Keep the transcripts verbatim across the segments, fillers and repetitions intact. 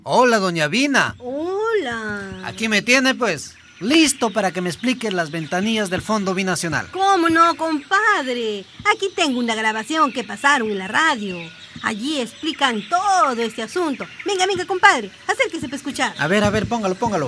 Hola, doña Vina. Hola. Aquí me tiene, pues, listo para que me explique las ventanillas del Fondo Binacional. ¿Cómo no, compadre? Aquí tengo una grabación que pasaron en la radio. Allí explican todo este asunto. Venga, venga, compadre, acérquese para escuchar. A ver, a ver, póngalo, póngalo.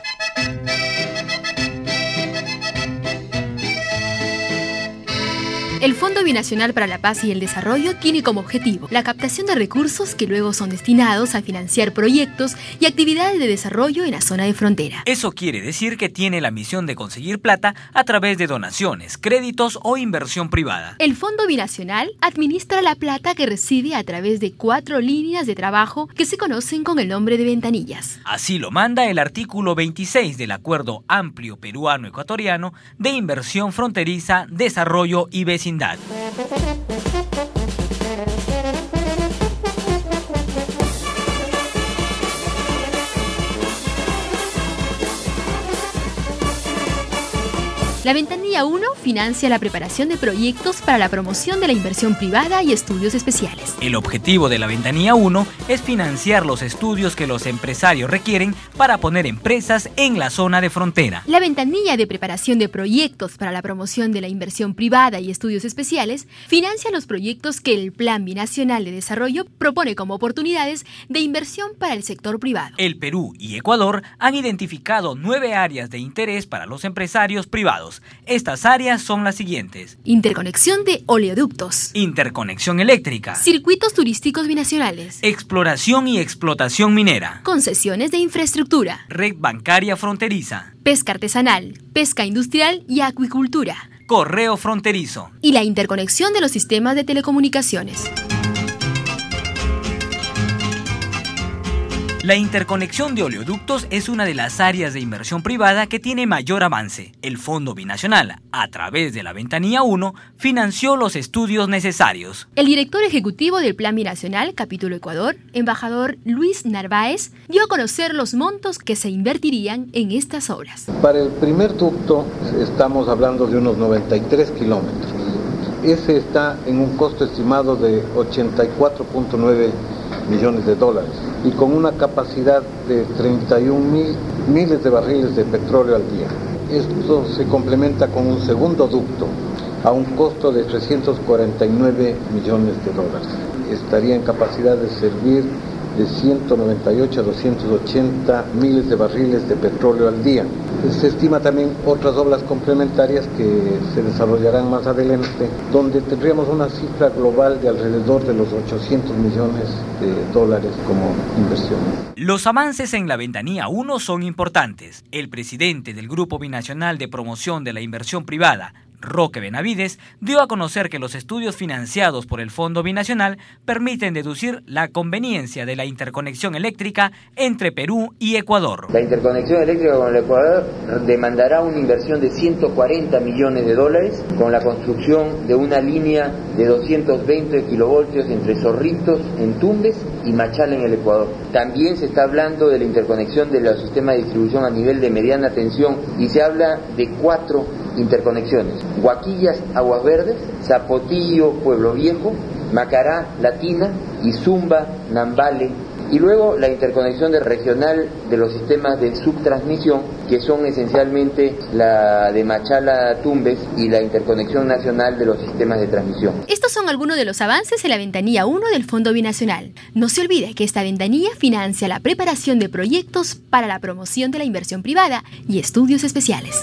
El Fondo Binacional para la Paz y el Desarrollo tiene como objetivo la captación de recursos que luego son destinados a financiar proyectos y actividades de desarrollo en la zona de frontera. Eso quiere decir que tiene la misión de conseguir plata a través de donaciones, créditos o inversión privada. El Fondo Binacional administra la plata que recibe a través de cuatro líneas de trabajo que se conocen con el nombre de ventanillas. Así lo manda el artículo veintiséis del Acuerdo Amplio Peruano-Ecuatoriano de Inversión Fronteriza, Desarrollo y Vecindad. La ventanilla uno financia la preparación de proyectos para la promoción de la inversión privada y estudios especiales. El objetivo de la ventanilla uno es financiar los estudios que los empresarios requieren para poner empresas en la zona de frontera. La ventanilla de preparación de proyectos para la promoción de la inversión privada y estudios especiales financia los proyectos que el Plan Binacional de Desarrollo propone como oportunidades de inversión para el sector privado. El Perú y Ecuador han identificado nueve áreas de interés para los empresarios privados. Estas áreas son las siguientes: interconexión de oleoductos, interconexión eléctrica, circuitos turísticos binacionales, exploración y explotación minera, concesiones de infraestructura, red bancaria fronteriza, pesca artesanal, pesca industrial y acuicultura, correo fronterizo y la interconexión de los sistemas de telecomunicaciones. La interconexión de oleoductos es una de las áreas de inversión privada que tiene mayor avance. El Fondo Binacional, a través de la ventanilla uno, financió los estudios necesarios. El director ejecutivo del Plan Binacional, capítulo Ecuador, embajador Luis Narváez, dio a conocer los montos que se invertirían en estas obras. Para el primer ducto estamos hablando de unos noventa y tres kilómetros. Ese está en un costo estimado de ochenta y cuatro punto nueve millones de dólares y con una capacidad de treinta y un mil miles de barriles de petróleo al día. Esto se complementa con un segundo ducto a un costo de trescientos cuarenta y nueve millones de dólares. Estaría en capacidad de servir de ciento noventa y ocho a doscientos ochenta miles de barriles de petróleo al día. Se estima también otras obras complementarias que se desarrollarán más adelante, donde tendríamos una cifra global de alrededor de los ochocientos millones de dólares como inversión. Los avances en la ventanilla uno son importantes. El presidente del Grupo Binacional de Promoción de la Inversión Privada, Roque Benavides, dio a conocer que los estudios financiados por el Fondo Binacional permiten deducir la conveniencia de la interconexión eléctrica entre Perú y Ecuador. La interconexión eléctrica con el Ecuador demandará una inversión de ciento cuarenta millones de dólares con la construcción de una línea de doscientos veinte kilovoltios entre Zorritos en Tumbes y Machala en el Ecuador. También se está hablando de la interconexión de los sistemas de distribución a nivel de mediana tensión y se habla de cuatro interconexiones: Huaquillas, Aguas Verdes, Zapotillo, Pueblo Viejo, Macará, Latina y Zumba, Nambale. Y luego la interconexión de regional de los sistemas de subtransmisión, que son esencialmente la de Machala Tumbes y la interconexión nacional de los sistemas de transmisión. Estos son algunos de los avances en la ventanilla uno del Fondo Binacional. No se olvide que esta ventanilla financia la preparación de proyectos para la promoción de la inversión privada y estudios especiales.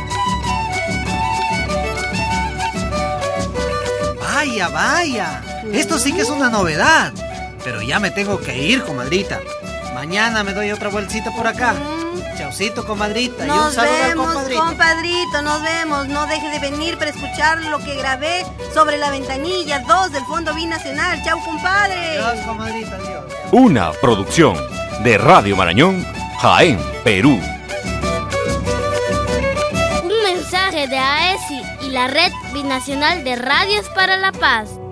Vaya, vaya. Esto sí que es una novedad. Pero ya me tengo que ir, comadrita. Mañana me doy otra vueltita por acá. Mm. Chaucito, comadrita. Nos y un saludo vemos, al compadrito. compadrito, nos vemos. No deje de venir para escuchar lo que grabé sobre la ventanilla dos del Fondo Binacional. Chau, compadre. Adiós, comadrita, adiós. Una producción de Radio Marañón, Jaén, Perú. Un mensaje de A E S I y la Red Binacional de Radios para la Paz.